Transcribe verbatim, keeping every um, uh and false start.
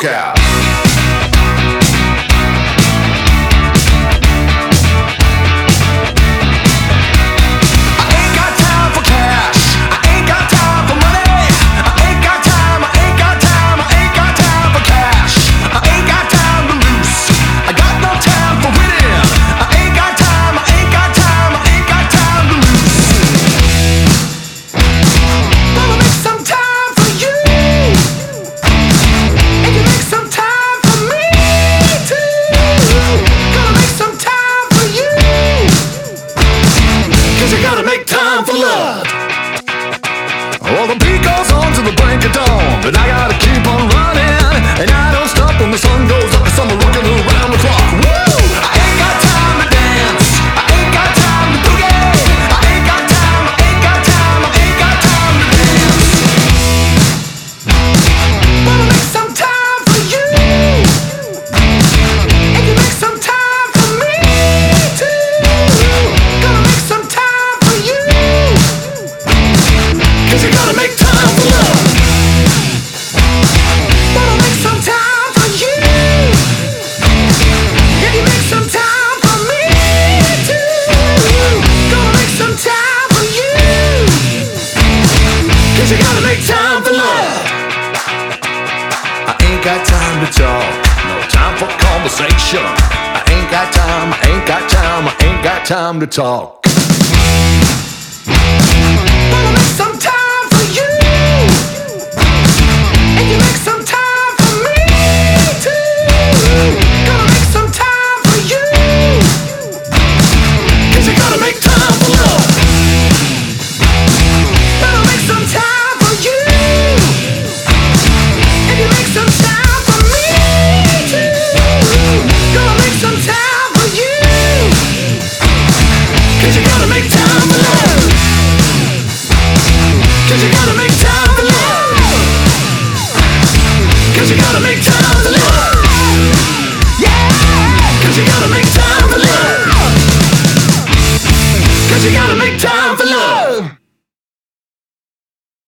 lookout. Well, the beat goes on to the break of dawn, but I gotta keep on running, and I don't stop when the sun goes up, 'cause I'm rocking around the clock. Woo! I ain't got time to dance, I ain't got time to boogie, I ain't got time, I ain't got time, I ain't got time to dance. Wanna make some time for you, and you make some time for me too. Gonna make some time for you, 'cause you gotta make time for love. Wanna make some time for you, yeah, you make some time for me too. Gonna make some time for you, 'cause you gotta make time for love. I ain't got time to talk, no time for conversation. I ain't got time, I ain't got time, I ain't got time to talk. Wanna make some time for you, and you make